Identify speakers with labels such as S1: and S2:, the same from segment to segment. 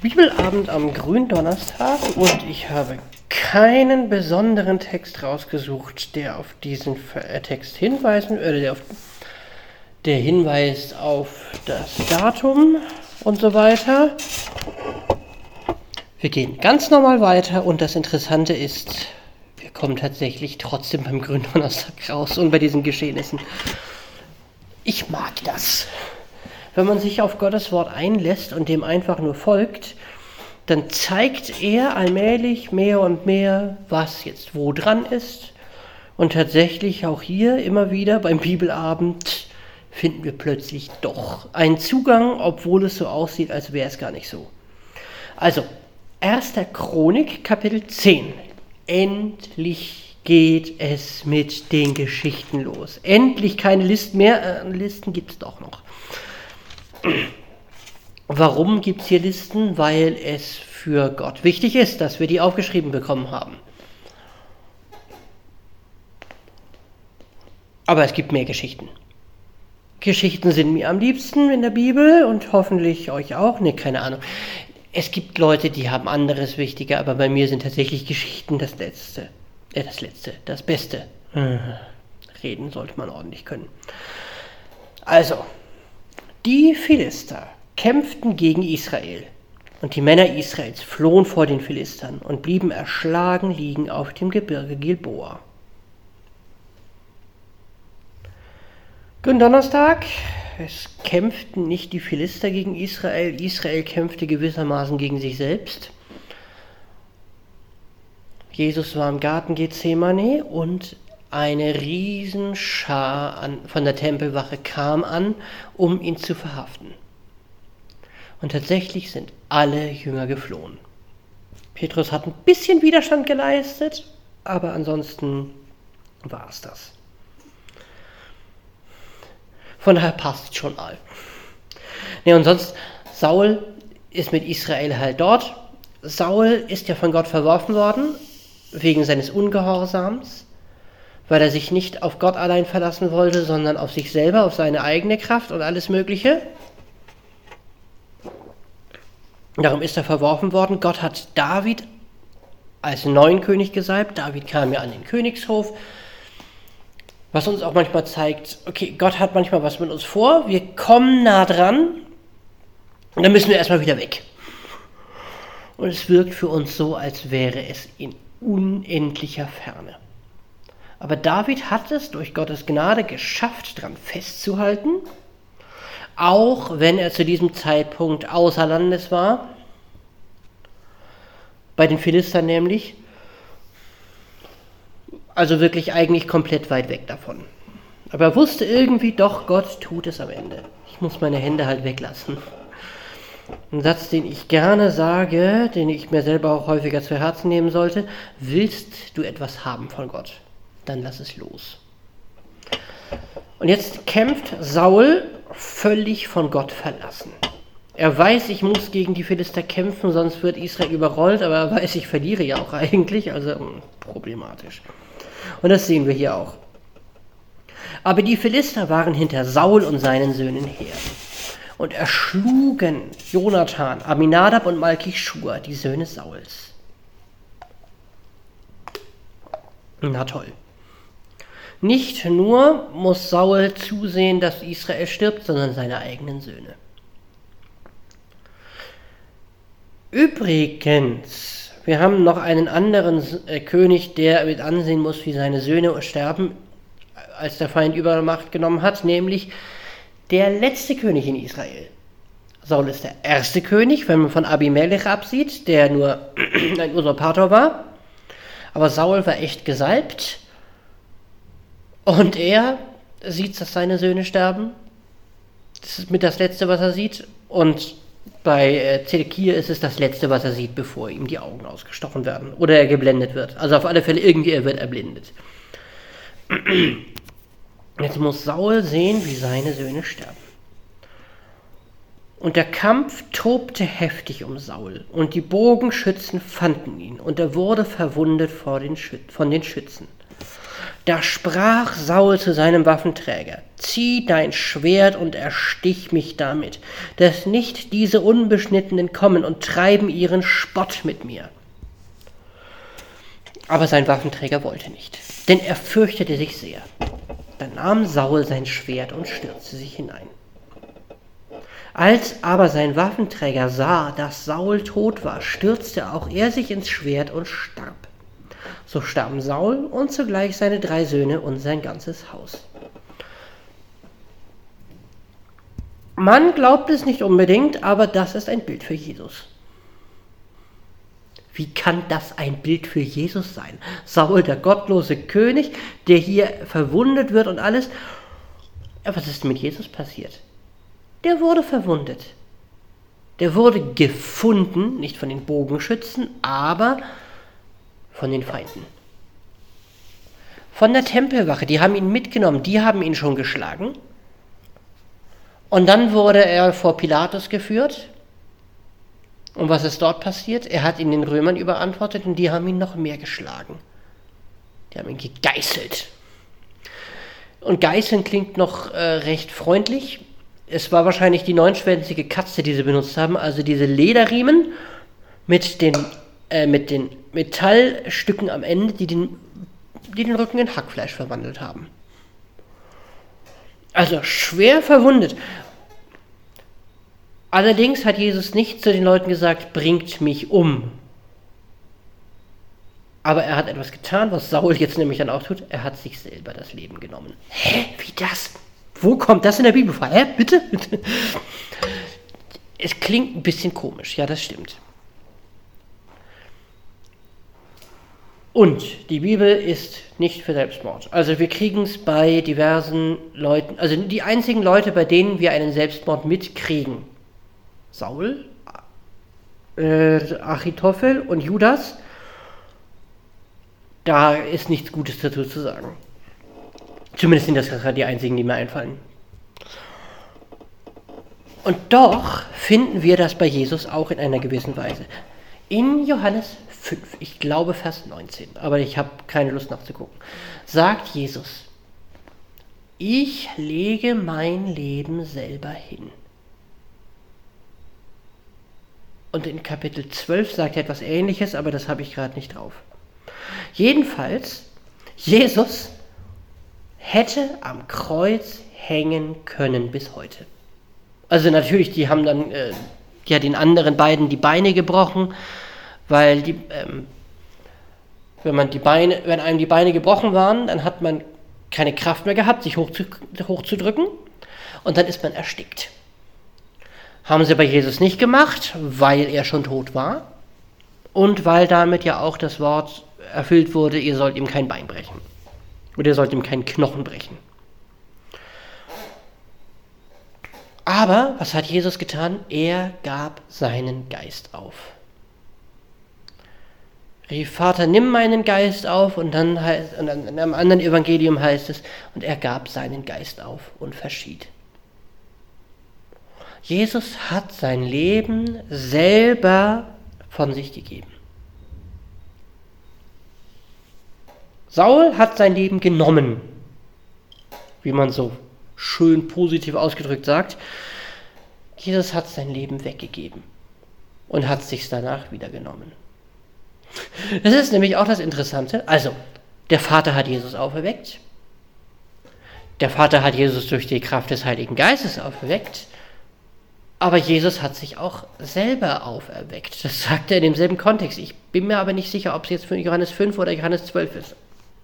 S1: Bibelabend am Gründonnerstag und ich habe keinen besonderen Text rausgesucht, der auf diesen Text hinweisen oder der hinweist auf das Datum und so weiter. Wir gehen ganz normal weiter und das Interessante ist, wir kommen tatsächlich trotzdem beim Gründonnerstag raus und bei diesen Geschehnissen. Ich mag das. Wenn man sich auf Gottes Wort einlässt und dem einfach nur folgt, dann zeigt er allmählich mehr und mehr, was jetzt wo dran ist. Und tatsächlich auch hier immer wieder beim Bibelabend finden wir plötzlich doch einen Zugang, obwohl es so aussieht, als wäre es gar nicht so. Also, 1. Chronik, Kapitel 10. Endlich geht es mit den Geschichten los. Endlich keine Listen mehr. Listen gibt es doch noch. Warum gibt es hier Listen? Weil es für Gott wichtig ist, dass wir die aufgeschrieben bekommen haben. Aber es gibt mehr Geschichten. Geschichten sind mir am liebsten in der Bibel und hoffentlich euch auch. Ne, keine Ahnung. Es gibt Leute, die haben anderes wichtiger, aber bei mir sind tatsächlich Geschichten das Beste. Reden sollte man ordentlich können. Also, die Philister kämpften gegen Israel und die Männer Israels flohen vor den Philistern und blieben erschlagen liegen auf dem Gebirge Gilboa. Gründonnerstag, es kämpften nicht die Philister gegen Israel, Israel kämpfte gewissermaßen gegen sich selbst. Jesus war im Garten Gethsemane und eine Riesenschar von der Tempelwache kam an, um ihn zu verhaften. Und tatsächlich sind alle Jünger geflohen. Petrus hat ein bisschen Widerstand geleistet, aber ansonsten war es das. Von daher passt es schon mal. Ne, und sonst, Saul ist mit Israel halt dort. Saul ist ja von Gott verworfen worden, wegen seines Ungehorsams, weil er sich nicht auf Gott allein verlassen wollte, sondern auf sich selber, auf seine eigene Kraft und alles Mögliche. Darum ist er verworfen worden. Gott hat David als neuen König gesalbt. David kam ja an den Königshof, was uns auch manchmal zeigt, okay, Gott hat manchmal was mit uns vor, wir kommen nah dran und dann müssen wir erstmal wieder weg. Und es wirkt für uns so, als wäre es in unendlicher Ferne. Aber David hat es durch Gottes Gnade geschafft, daran festzuhalten, auch wenn er zu diesem Zeitpunkt außer Landes war, bei den Philistern nämlich, also wirklich eigentlich komplett weit weg davon. Aber er wusste irgendwie doch, Gott tut es am Ende. Ich muss meine Hände halt weglassen. Ein Satz, den ich gerne sage, den ich mir selber auch häufiger zu Herzen nehmen sollte: Willst du etwas haben von Gott, dann lass es los. Und jetzt kämpft Saul völlig von Gott verlassen. Er weiß, ich muss gegen die Philister kämpfen, sonst wird Israel überrollt, aber er weiß, ich verliere ja auch eigentlich, also problematisch. Und das sehen wir hier auch. Aber die Philister waren hinter Saul und seinen Söhnen her und erschlugen Jonathan, Aminadab und Malkischua, die Söhne Sauls. Na toll. Nicht nur muss Saul zusehen, dass Israel stirbt, sondern seine eigenen Söhne. Übrigens, wir haben noch einen anderen König, der mit ansehen muss, wie seine Söhne sterben, als der Feind Übermacht genommen hat, nämlich der letzte König in Israel. Saul ist der erste König, wenn man von Abimelech absieht, der nur ein Usurpator war. Aber Saul war echt gesalbt. Und er sieht, dass seine Söhne sterben. Das ist mit das Letzte, was er sieht. Und bei Zedekia ist es das Letzte, was er sieht, bevor ihm die Augen ausgestochen werden. Oder er geblendet wird. Also auf alle Fälle irgendwie, er wird erblindet. Jetzt muss Saul sehen, wie seine Söhne sterben. Und der Kampf tobte heftig um Saul. Und die Bogenschützen fanden ihn. Und er wurde verwundet von den Schützen. Da sprach Saul zu seinem Waffenträger: Zieh dein Schwert und erstich mich damit, dass nicht diese Unbeschnittenen kommen und treiben ihren Spott mit mir. Aber sein Waffenträger wollte nicht, denn er fürchtete sich sehr. Dann nahm Saul sein Schwert und stürzte sich hinein. Als aber sein Waffenträger sah, dass Saul tot war, stürzte auch er sich ins Schwert und starb. So starben Saul und zugleich seine 3 Söhne und sein ganzes Haus. Man glaubt es nicht unbedingt, aber das ist ein Bild für Jesus. Wie kann das ein Bild für Jesus sein? Saul, der gottlose König, der hier verwundet wird und alles. Ja, was ist mit Jesus passiert? Der wurde verwundet. Der wurde gefunden, nicht von den Bogenschützen, aber von den Feinden. Von der Tempelwache, die haben ihn mitgenommen, die haben ihn schon geschlagen. Und dann wurde er vor Pilatus geführt. Und was ist dort passiert? Er hat ihn den Römern überantwortet und die haben ihn noch mehr geschlagen. Die haben ihn gegeißelt. Und geißeln klingt noch recht freundlich. Es war wahrscheinlich die 9-schwänzige Katze, die sie benutzt haben, also diese Lederriemen mit den Metallstücken am Ende, die den Rücken in Hackfleisch verwandelt haben. Also schwer verwundet. Allerdings hat Jesus nicht zu den Leuten gesagt, bringt mich um. Aber er hat etwas getan, was Saul jetzt nämlich dann auch tut. Er hat sich selber das Leben genommen. Hä? Wie das? Wo kommt das in der Bibel vor? Hä? Bitte? Es klingt ein bisschen komisch. Ja, das stimmt. Und die Bibel ist nicht für Selbstmord. Also wir kriegen es bei diversen Leuten, also die einzigen Leute, bei denen wir einen Selbstmord mitkriegen, Saul, Achitophel und Judas, da ist nichts Gutes dazu zu sagen. Zumindest sind das gerade die einzigen, die mir einfallen. Und doch finden wir das bei Jesus auch in einer gewissen Weise. In Johannes 5, ich glaube Vers 19, aber ich habe keine Lust nachzugucken, sagt Jesus: Ich lege mein Leben selber hin. Und in Kapitel 12 sagt er etwas Ähnliches, aber das habe ich gerade nicht drauf. Jedenfalls, Jesus hätte am Kreuz hängen können bis heute. Also natürlich, die haben dann den anderen beiden die Beine gebrochen, weil wenn einem die Beine gebrochen waren, dann hat man keine Kraft mehr gehabt, sich hochzudrücken, und dann ist man erstickt. Haben sie bei Jesus nicht gemacht, weil er schon tot war und weil damit ja auch das Wort erfüllt wurde, ihr sollt ihm kein Bein brechen oder ihr sollt ihm keinen Knochen brechen. Aber was hat Jesus getan? Er gab seinen Geist auf. Rief: Vater, nimm meinen Geist auf, und dann heißt, und in einem anderen Evangelium heißt es, und er gab seinen Geist auf und verschied. Jesus hat sein Leben selber von sich gegeben. Saul hat sein Leben genommen, wie man so schön positiv ausgedrückt sagt. Jesus hat sein Leben weggegeben und hat sich's danach wieder genommen. Das ist nämlich auch das Interessante. Also, der Vater hat Jesus auferweckt. Der Vater hat Jesus durch die Kraft des Heiligen Geistes auferweckt. Aber Jesus hat sich auch selber auferweckt. Das sagt er in demselben Kontext. Ich bin mir aber nicht sicher, ob es jetzt für Johannes 5 oder Johannes 12 ist.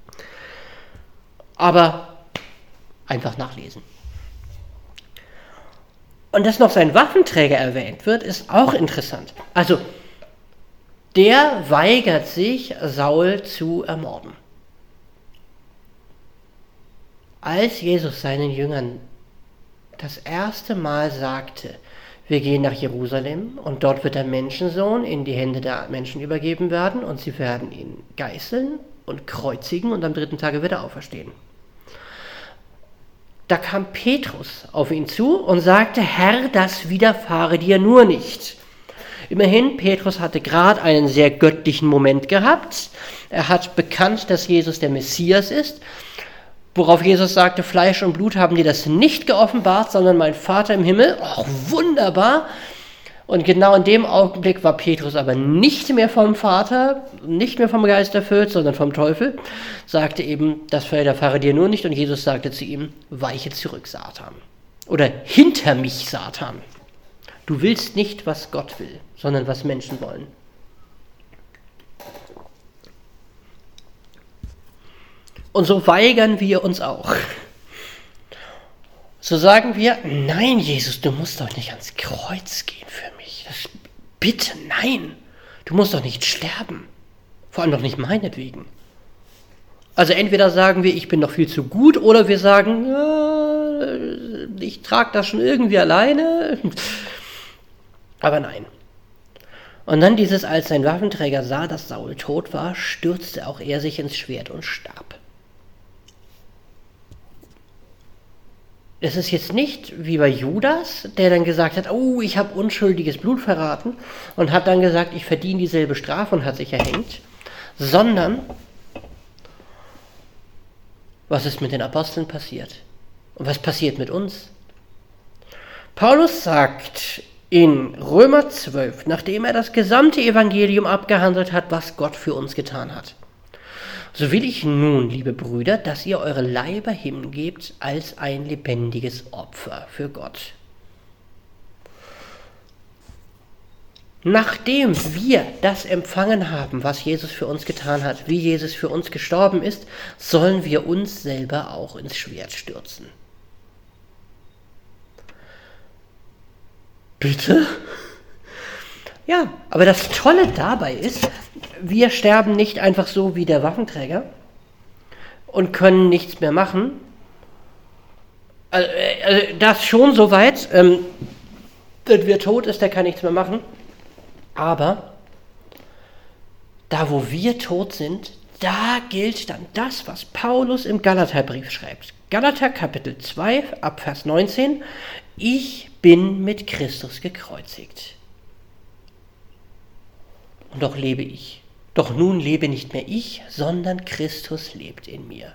S1: Aber einfach nachlesen. Und dass noch sein Waffenträger erwähnt wird, ist auch interessant. Also, der weigert sich, Saul zu ermorden. Als Jesus seinen Jüngern das erste Mal sagte, wir gehen nach Jerusalem und dort wird der Menschensohn in die Hände der Menschen übergeben werden und sie werden ihn geißeln und kreuzigen und am 3. Tage wird er auferstehen. Da kam Petrus auf ihn zu und sagte: Herr, das widerfahre dir nur nicht. Immerhin, Petrus hatte gerade einen sehr göttlichen Moment gehabt. Er hat bekannt, dass Jesus der Messias ist, worauf Jesus sagte, Fleisch und Blut haben dir das nicht geoffenbart, sondern mein Vater im Himmel. Ach, wunderbar. Und genau in dem Augenblick war Petrus aber nicht mehr vom Vater, nicht mehr vom Geist erfüllt, sondern vom Teufel, sagte eben, das widerfahre dir nur nicht. Und Jesus sagte zu ihm, weiche zurück, Satan. Oder hinter mich, Satan. Du willst nicht, was Gott will, sondern was Menschen wollen. Und so weigern wir uns auch. So sagen wir, nein, Jesus, du musst doch nicht ans Kreuz gehen für mich. Bitte, nein. Du musst doch nicht sterben. Vor allem doch nicht meinetwegen. Also entweder sagen wir, ich bin doch viel zu gut, oder wir sagen, ich trage das schon irgendwie alleine. Aber nein. Und dann als sein Waffenträger sah, dass Saul tot war, stürzte auch er sich ins Schwert und starb. Es ist jetzt nicht wie bei Judas, der dann gesagt hat, oh, ich habe unschuldiges Blut verraten und hat dann gesagt, ich verdiene dieselbe Strafe und hat sich erhängt, sondern was ist mit den Aposteln passiert? Und was passiert mit uns? Paulus sagt in Römer 12, nachdem er das gesamte Evangelium abgehandelt hat, was Gott für uns getan hat. So will ich nun, liebe Brüder, dass ihr eure Leiber hingebt als ein lebendiges Opfer für Gott. Nachdem wir das empfangen haben, was Jesus für uns getan hat, wie Jesus für uns gestorben ist, sollen wir uns selber auch ins Schwert stürzen. Bitte? Ja, aber das Tolle dabei ist, wir sterben nicht einfach so wie der Waffenträger und können nichts mehr machen. Also das schon soweit, wer tot ist, der kann nichts mehr machen. Aber da, wo wir tot sind, da gilt dann das, was Paulus im Galaterbrief schreibt. Galater Kapitel 2, ab Vers 19. Ich bin mit Christus gekreuzigt. Und doch lebe ich. Doch nun lebe nicht mehr ich, sondern Christus lebt in mir.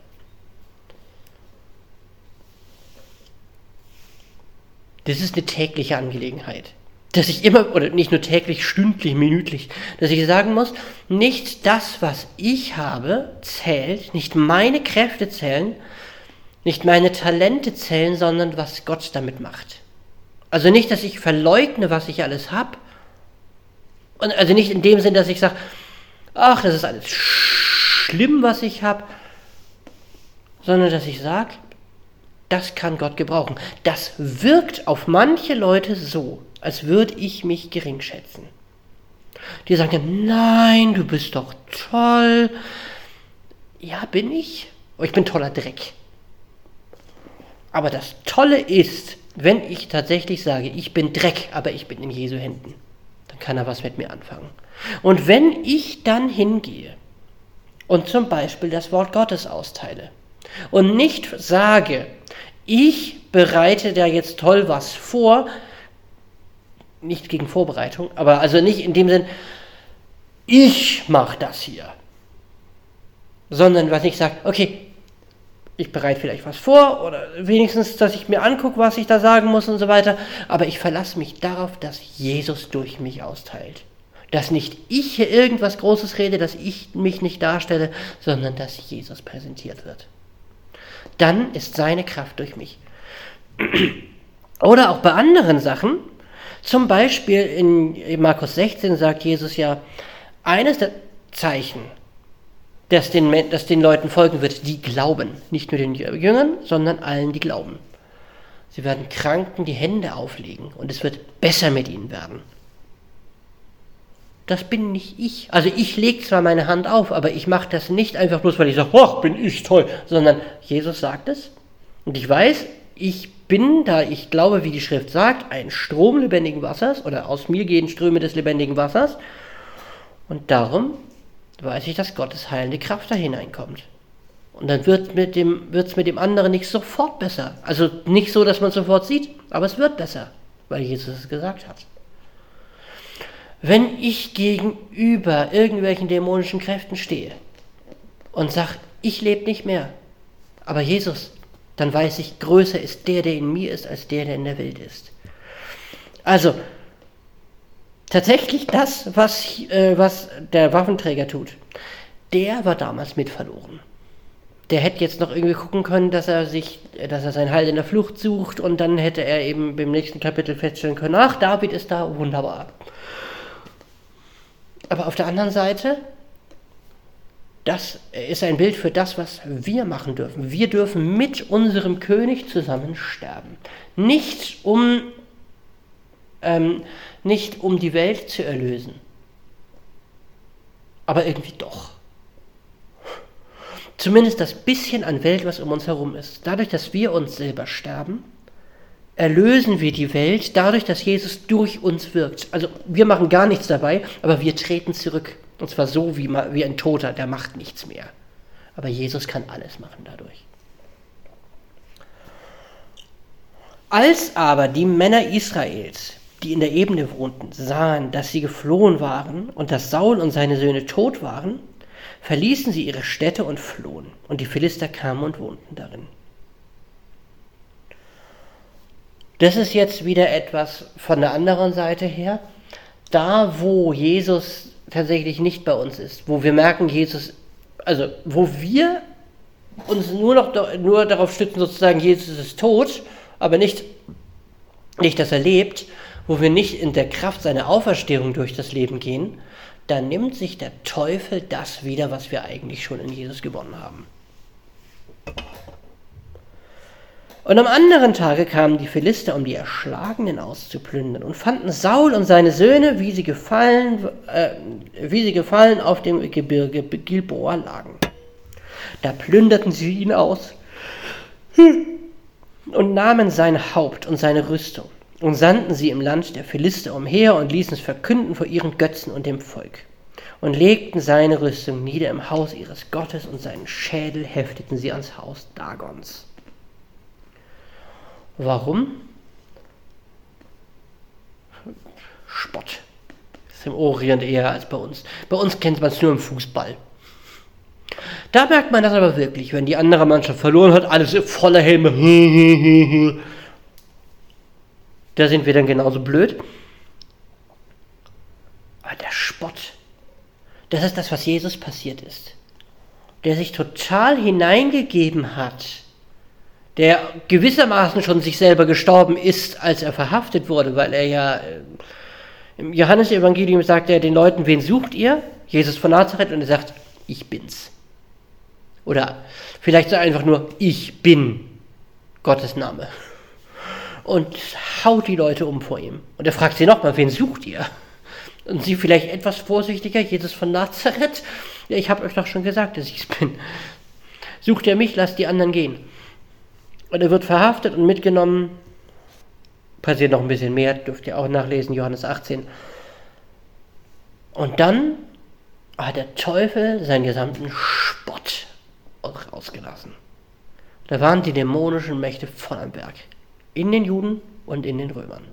S1: Das ist eine tägliche Angelegenheit. Dass ich immer, oder nicht nur täglich, stündlich, minütlich, dass ich sagen muss, nicht das, was ich habe, zählt, nicht meine Kräfte zählen, nicht meine Talente zählen, sondern was Gott damit macht. Also nicht, dass ich verleugne, was ich alles habe, und also nicht in dem Sinn, dass ich sage, ach, das ist alles schlimm, was ich habe, sondern dass ich sage, das kann Gott gebrauchen. Das wirkt auf manche Leute so, als würde ich mich gering schätzen. Die sagen, nein, du bist doch toll. Ja, bin ich. Aber ich bin toller Dreck. Aber das Tolle ist, wenn ich tatsächlich sage, ich bin Dreck, aber ich bin in Jesu Händen, dann kann er was mit mir anfangen. Und wenn ich dann hingehe und zum Beispiel das Wort Gottes austeile und nicht sage, ich bereite da jetzt toll was vor, nicht gegen Vorbereitung, aber also nicht in dem Sinn, ich mache das hier, sondern was ich sage, okay, ich bereite vielleicht was vor oder wenigstens, dass ich mir angucke, was ich da sagen muss und so weiter, aber ich verlasse mich darauf, dass Jesus durch mich austeilt. Dass nicht ich hier irgendwas Großes rede, dass ich mich nicht darstelle, sondern dass Jesus präsentiert wird. Dann ist seine Kraft durch mich. Oder auch bei anderen Sachen, zum Beispiel in Markus 16 sagt Jesus ja, eines der Zeichen, das den Leuten folgen wird, die glauben. Nicht nur den Jüngern, sondern allen, die glauben. Sie werden Kranken die Hände auflegen und es wird besser mit ihnen werden. Das bin nicht ich. Also ich lege zwar meine Hand auf, aber ich mache das nicht einfach bloß, weil ich sage, ach, bin ich toll, sondern Jesus sagt es. Und ich weiß, ich bin, da ich glaube, wie die Schrift sagt, ein Strom lebendigen Wassers oder aus mir gehen Ströme des lebendigen Wassers. Und darum weiß ich, dass Gottes heilende Kraft da hineinkommt. Und dann wird es mit dem anderen nicht sofort besser. Also nicht so, dass man es sofort sieht, aber es wird besser, weil Jesus es gesagt hat. Wenn ich gegenüber irgendwelchen dämonischen Kräften stehe und sage, ich lebe nicht mehr, aber Jesus, dann weiß ich, größer ist der in mir ist, als der in der Welt ist. Also, tatsächlich das, was der Waffenträger tut, der war damals mit verloren. Der hätte jetzt noch irgendwie gucken können, dass er seinen Halt in der Flucht sucht, und dann hätte er eben beim nächsten Kapitel feststellen können, ach, David ist da, wunderbar. Aber auf der anderen Seite, das ist ein Bild für das, was wir machen dürfen. Wir dürfen mit unserem König zusammen sterben. Nicht um die Welt zu erlösen, aber irgendwie doch. Zumindest das bisschen an Welt, was um uns herum ist. Dadurch, dass wir uns selber sterben, erlösen wir die Welt, dadurch, dass Jesus durch uns wirkt. Also wir machen gar nichts dabei, aber wir treten zurück. Und zwar so wie ein Toter, der macht nichts mehr. Aber Jesus kann alles machen dadurch. Als aber die Männer Israels, die in der Ebene wohnten, sahen, dass sie geflohen waren und dass Saul und seine Söhne tot waren, verließen sie ihre Städte und flohen. Und die Philister kamen und wohnten darin. Das ist jetzt wieder etwas von der anderen Seite her. Da, wo Jesus tatsächlich nicht bei uns ist, wo wir merken, wo wir uns nur darauf stützen, sozusagen, Jesus ist tot, aber nicht, dass er lebt, wo wir nicht in der Kraft seiner Auferstehung durch das Leben gehen, da nimmt sich der Teufel das wieder, was wir eigentlich schon in Jesus gewonnen haben. Und am anderen Tage kamen die Philister, um die Erschlagenen auszuplündern, und fanden Saul und seine Söhne, wie sie gefallen auf dem Gebirge Gilboa lagen. Da plünderten sie ihn aus und nahmen sein Haupt und seine Rüstung und sandten sie im Land der Philister umher und ließen es verkünden vor ihren Götzen und dem Volk und legten seine Rüstung nieder im Haus ihres Gottes und seinen Schädel hefteten sie ans Haus Dagons. Warum? Spott. Das ist im Orient eher als bei uns. Bei uns kennt man es nur im Fußball. Da merkt man das aber wirklich, wenn die andere Mannschaft verloren hat, alles voller Helme. Da sind wir dann genauso blöd. Aber der Spott, das ist das, was Jesus passiert ist. Der sich total hineingegeben hat, der gewissermaßen schon sich selber gestorben ist, als er verhaftet wurde, weil er ja im Johannesevangelium sagt er den Leuten, wen sucht ihr? Jesus von Nazareth, und er sagt, ich bin's. Oder vielleicht so einfach nur, ich bin Gottes Name. Und haut die Leute um vor ihm. Und er fragt sie nochmal, wen sucht ihr? Und sie vielleicht etwas vorsichtiger, Jesus von Nazareth? Ja, ich habe euch doch schon gesagt, dass ich es bin. Sucht ihr mich, lasst die anderen gehen. Und er wird verhaftet und mitgenommen. Passiert noch ein bisschen mehr, dürft ihr auch nachlesen, Johannes 18. Und dann hat der Teufel seinen gesamten Spott rausgelassen. Da waren die dämonischen Mächte voll am Berg. In den Juden und in den Römern.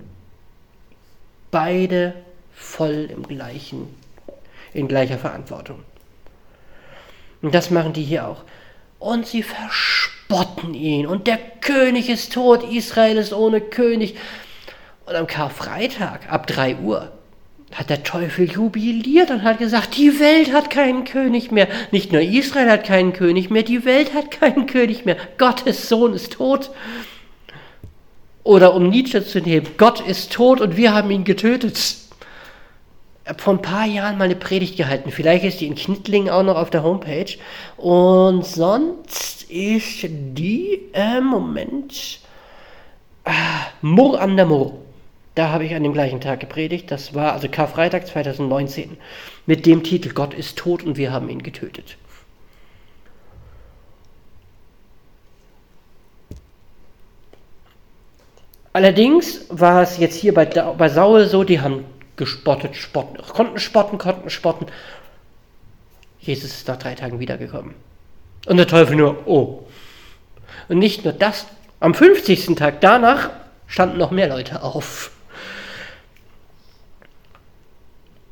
S1: Beide voll in gleicher Verantwortung. Und das machen die hier auch. Und sie verspotten ihn. Und der König ist tot, Israel ist ohne König. Und am Karfreitag, ab 3 Uhr, hat der Teufel jubiliert und hat gesagt, die Welt hat keinen König mehr. Nicht nur Israel hat keinen König mehr, die Welt hat keinen König mehr. Gottes Sohn ist tot. Oder um Nietzsche zu nehmen, Gott ist tot und wir haben ihn getötet. Ich habe vor ein paar Jahren mal eine Predigt gehalten. Vielleicht ist die in Knittlingen auch noch auf der Homepage. Und sonst ist die, Murr an der Murr. Da habe ich an dem gleichen Tag gepredigt. Das war also Karfreitag 2019. Mit dem Titel, Gott ist tot und wir haben ihn getötet. Allerdings war es jetzt hier bei Saul so, die haben konnten spotten. Jesus ist nach 3 Tagen wiedergekommen. Und der Teufel nur, oh. Und nicht nur das, am 50. Tag danach standen noch mehr Leute auf.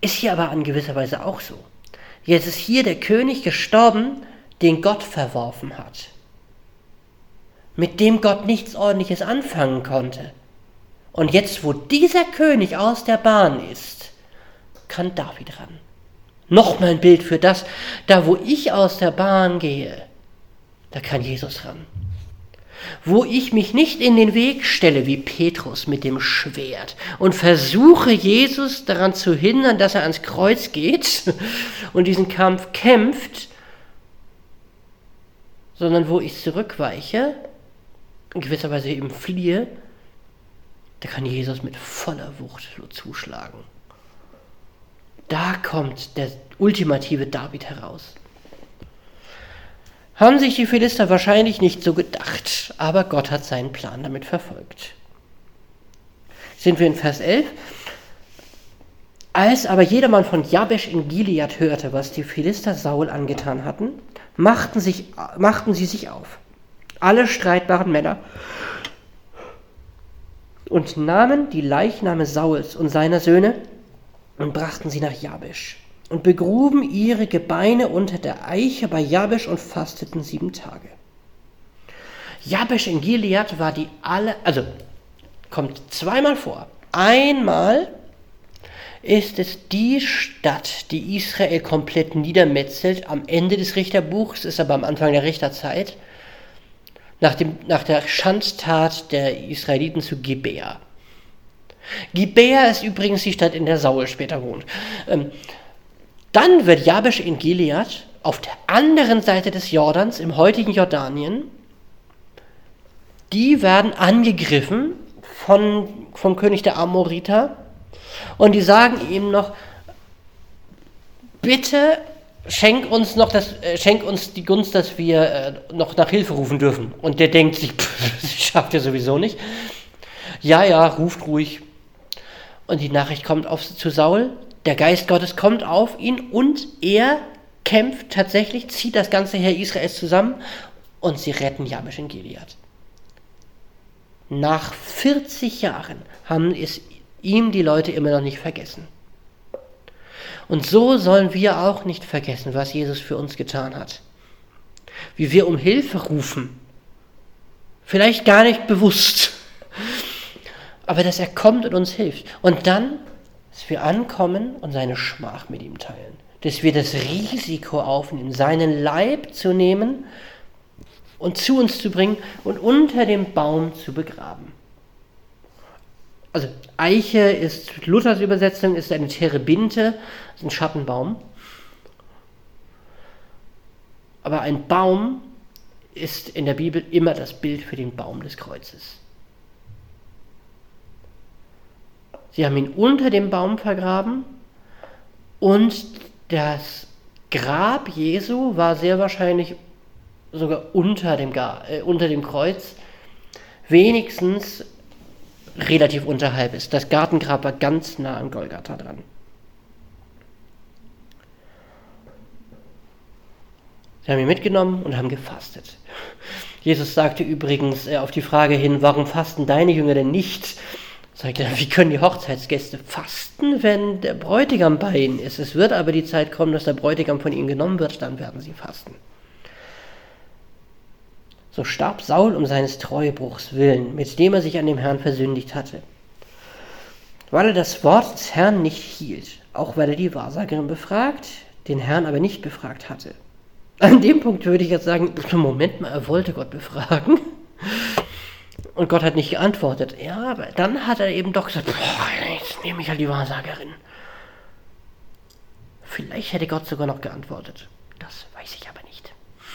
S1: Ist hier aber in gewisser Weise auch so. Jetzt ist hier der König gestorben, den Gott verworfen hat, mit dem Gott nichts Ordentliches anfangen konnte. Und jetzt, wo dieser König aus der Bahn ist, kann David ran. Nochmal ein Bild für das, da wo ich aus der Bahn gehe, da kann Jesus ran. Wo ich mich nicht in den Weg stelle wie Petrus mit dem Schwert und versuche Jesus daran zu hindern, dass er ans Kreuz geht und diesen Kampf kämpft, sondern wo ich zurückweiche, in gewisser Weise eben fliehe, da kann Jesus mit voller Wucht zuschlagen. Da kommt der ultimative David heraus. Haben sich die Philister wahrscheinlich nicht so gedacht, aber Gott hat seinen Plan damit verfolgt. Sind wir in Vers 11. Als aber jedermann von Jabesh in Gilead hörte, was die Philister Saul angetan hatten, machten sie sich auf, alle streitbaren Männer, und nahmen die Leichname Sauls und seiner Söhne und brachten sie nach Jabesh und begruben ihre Gebeine unter der Eiche bei Jabesh und fasteten 7 Tage. Jabesh in Gilead war kommt zweimal vor. Einmal ist es die Stadt, die Israel komplett niedermetzelt. Am Ende des Richterbuchs, ist aber am Anfang der Richterzeit, nach der Schandtat der Israeliten zu Gibea. Gibea ist übrigens die Stadt, in der Saul später wohnt. Dann wird Jabesh in Gilead auf der anderen Seite des Jordans, im heutigen Jordanien, die werden angegriffen vom König der Amoriter und die sagen ihm noch, bitte schenk uns die Gunst, dass wir noch nach Hilfe rufen dürfen. Und der denkt sich, das schafft er sowieso nicht. Ja, ruft ruhig. Und die Nachricht kommt zu Saul, der Geist Gottes kommt auf ihn und er kämpft tatsächlich, zieht das ganze Heer Israels zusammen und sie retten Jabesh in Gilead. Nach 40 Jahren haben es ihm die Leute immer noch nicht vergessen. Und so sollen wir auch nicht vergessen, was Jesus für uns getan hat. Wie wir um Hilfe rufen. Vielleicht gar nicht bewusst. Aber dass er kommt und uns hilft. Und dann, dass wir ankommen und seine Schmach mit ihm teilen. Dass wir das Risiko aufnehmen, seinen Leib zu nehmen und zu uns zu bringen und unter dem Baum zu begraben. Also Eiche ist, Luthers Übersetzung, ist eine Terebinte, ist ein Schattenbaum. Aber ein Baum ist in der Bibel immer das Bild für den Baum des Kreuzes. Sie haben ihn unter dem Baum vergraben und das Grab Jesu war sehr wahrscheinlich sogar unter dem Kreuz, wenigstens relativ unterhalb ist. Das Gartengrab war ganz nah am Golgatha dran. Sie haben ihn mitgenommen und haben gefastet. Jesus sagte übrigens auf die Frage hin, warum fasten deine Jünger denn nicht? Sagt er, wie können die Hochzeitsgäste fasten, wenn der Bräutigam bei ihnen ist? Es wird aber die Zeit kommen, dass der Bräutigam von ihnen genommen wird, dann werden sie fasten. So starb Saul um seines Treuebruchs willen, mit dem er sich an dem Herrn versündigt hatte, weil er das Wort des Herrn nicht hielt, auch weil er die Wahrsagerin befragt, den Herrn aber nicht befragt hatte. An dem Punkt würde ich jetzt sagen, Moment mal, er wollte Gott befragen und Gott hat nicht geantwortet. Ja, aber dann hat er eben doch gesagt, jetzt nehme ich halt die Wahrsagerin. Vielleicht hätte Gott sogar noch geantwortet. Das weiß ich aber nicht.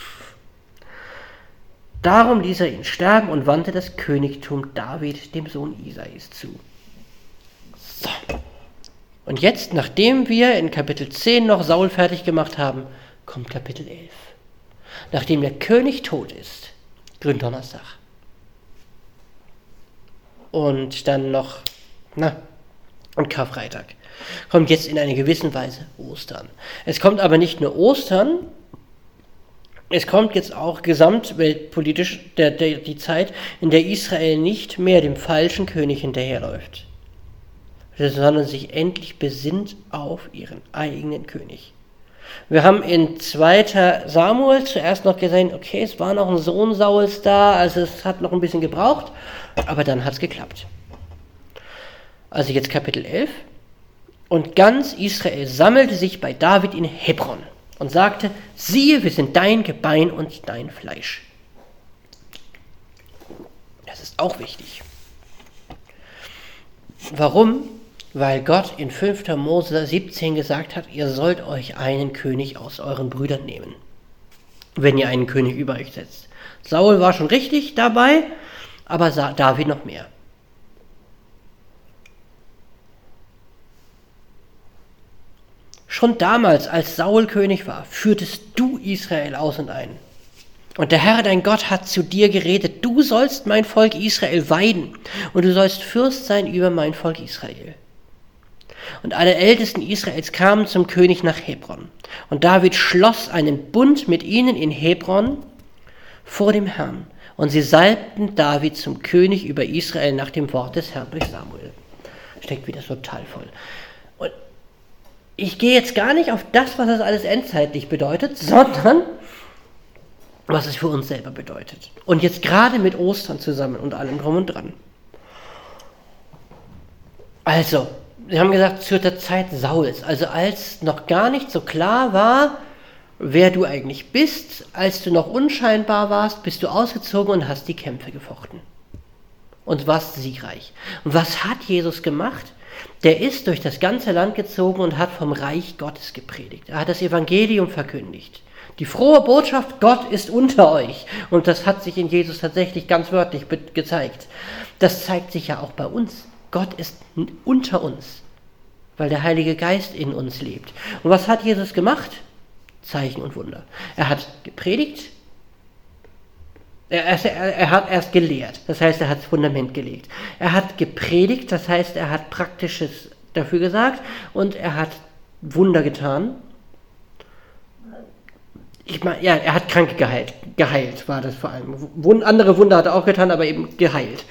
S1: Darum ließ er ihn sterben und wandte das Königtum David, dem Sohn Isais, zu. So. Und jetzt, nachdem wir in Kapitel 10 noch Saul fertig gemacht haben, kommt Kapitel 11. Nachdem der König tot ist, Gründonnerstag. Und dann noch, und Karfreitag. Kommt jetzt in einer gewissen Weise Ostern. Es kommt aber nicht nur Ostern, es kommt jetzt auch gesamtweltpolitisch die Zeit, in der Israel nicht mehr dem falschen König hinterherläuft. sondern sich endlich besinnt auf ihren eigenen König. Wir haben in 2. Samuel zuerst noch gesehen, okay, es war noch ein Sohn Sauls da, also es hat noch ein bisschen gebraucht, aber dann hat es geklappt. Also jetzt Kapitel 11. Und ganz Israel sammelte sich bei David in Hebron und sagte, siehe, wir sind dein Gebein und dein Fleisch. Das ist auch wichtig. Warum? Weil Gott in 5. Mose 17 gesagt hat, ihr sollt euch einen König aus euren Brüdern nehmen, wenn ihr einen König über euch setzt. Saul war schon richtig dabei, aber David noch mehr. Schon damals, als Saul König war, führtest du Israel aus und ein. Und der Herr, dein Gott, hat zu dir geredet, du sollst mein Volk Israel weiden und du sollst Fürst sein über mein Volk Israel. Und alle Ältesten Israels kamen zum König nach Hebron. Und David schloss einen Bund mit ihnen in Hebron vor dem Herrn. Und sie salbten David zum König über Israel nach dem Wort des Herrn durch Samuel. Steckt wieder total voll. Und ich gehe jetzt gar nicht auf das, was das alles endzeitlich bedeutet, sondern was es für uns selber bedeutet. Und jetzt gerade mit Ostern zusammen und allem drum und dran. Also, Sie haben gesagt, zu der Zeit Sauls, also als noch gar nicht so klar war, wer du eigentlich bist, als du noch unscheinbar warst, bist du ausgezogen und hast die Kämpfe gefochten. Und warst siegreich. Und was hat Jesus gemacht? Der ist durch das ganze Land gezogen und hat vom Reich Gottes gepredigt. Er hat das Evangelium verkündigt. Die frohe Botschaft, Gott ist unter euch. Und das hat sich in Jesus tatsächlich ganz wörtlich gezeigt. Das zeigt sich ja auch bei uns. Gott ist unter uns, weil der Heilige Geist in uns lebt. Und was hat Jesus gemacht? Zeichen und Wunder. Er hat gepredigt, er hat erst gelehrt, das heißt, er hat das Fundament gelegt. Er hat gepredigt, das heißt, er hat Praktisches dafür gesagt und er hat Wunder getan. Er hat Kranke geheilt war das vor allem. Andere Wunder hat er auch getan, aber eben geheilt.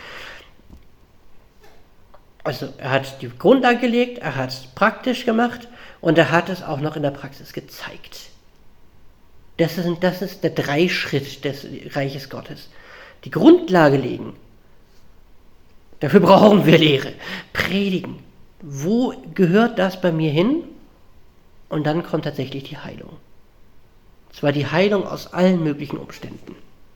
S1: Also er hat die Grundlage gelegt, er hat es praktisch gemacht und er hat es auch noch in der Praxis gezeigt. Das ist der Dreischritt des Reiches Gottes. Die Grundlage legen. Dafür brauchen wir Lehre. Predigen. Wo gehört das bei mir hin? Und dann kommt tatsächlich die Heilung. Und zwar die Heilung aus allen möglichen Umständen.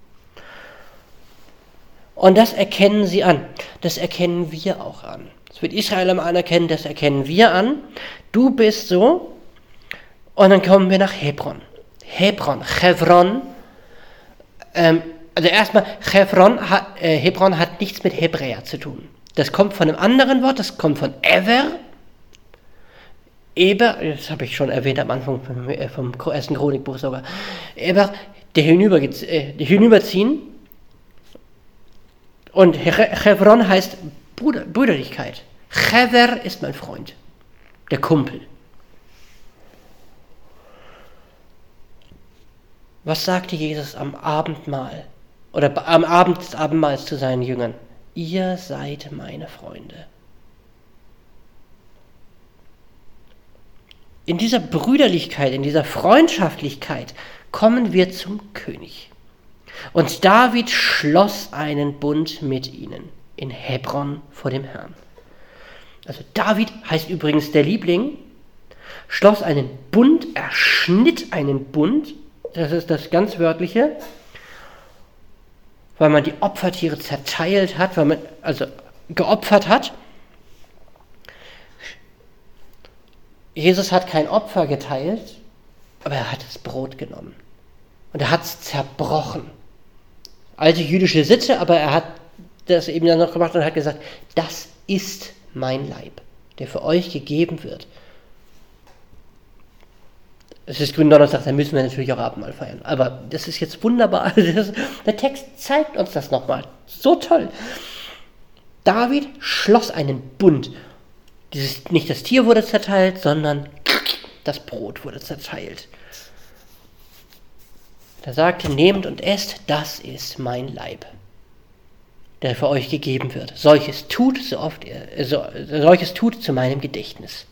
S1: Und das erkennen sie an. Das erkennen wir auch an. Das wird Israel am anerkennen, das erkennen wir an. Du bist so. Und dann kommen wir nach Hebron. Hebron. Also erstmal, Hebron hat nichts mit Hebräer zu tun. Das kommt von einem anderen Wort, das kommt von Eber, das habe ich schon erwähnt am Anfang vom ersten Chronikbuch sogar. Eber, der hinüberziehen. Und Hebron heißt Brüderlichkeit. Chever ist mein Freund, der Kumpel. Was sagte Jesus am Abendmahl oder am Abend des Abendmahls zu seinen Jüngern? Ihr seid meine Freunde. In dieser Brüderlichkeit, in dieser Freundschaftlichkeit kommen wir zum König. Und David schloss einen Bund mit ihnen in Hebron vor dem Herrn. Also David heißt übrigens der Liebling, schloss einen Bund, er schnitt einen Bund, das ist das ganz Wörtliche, weil man die Opfertiere zerteilt hat, weil man also geopfert hat. Jesus hat kein Opfer geteilt, aber er hat das Brot genommen und er hat es zerbrochen. Alte jüdische Sitte, aber er hat das eben dann noch gemacht und hat gesagt, das ist mein Leib, der für euch gegeben wird. Es ist Gründonnerstag, da müssen wir natürlich auch Abendmahl feiern. Aber das ist jetzt wunderbar. Der Text zeigt uns das nochmal. So toll. David schloss einen Bund. Nicht das Tier wurde zerteilt, sondern das Brot wurde zerteilt. Er sagte, nehmt und esst, das ist mein Leib. der für euch gegeben wird. Solches tut solches tut zu meinem Gedächtnis.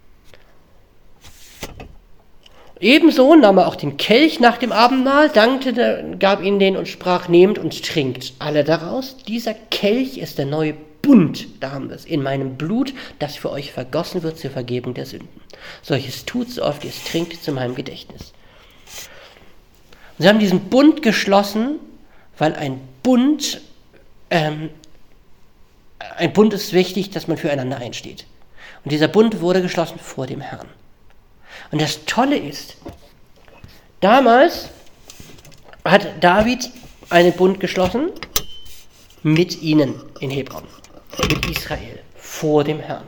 S1: Ebenso nahm er auch den Kelch nach dem Abendmahl, dankte, gab ihnen den und sprach, nehmt und trinkt alle daraus. Dieser Kelch ist der neue Bund, da haben wir es, in meinem Blut, das für euch vergossen wird zur Vergebung der Sünden. Solches tut, so oft ihr es trinkt, zu meinem Gedächtnis. Und sie haben diesen Bund geschlossen, weil ein Bund ist wichtig, dass man füreinander einsteht. Und dieser Bund wurde geschlossen vor dem Herrn. Und das Tolle ist, damals hat David einen Bund geschlossen mit ihnen in Hebron, mit Israel, vor dem Herrn.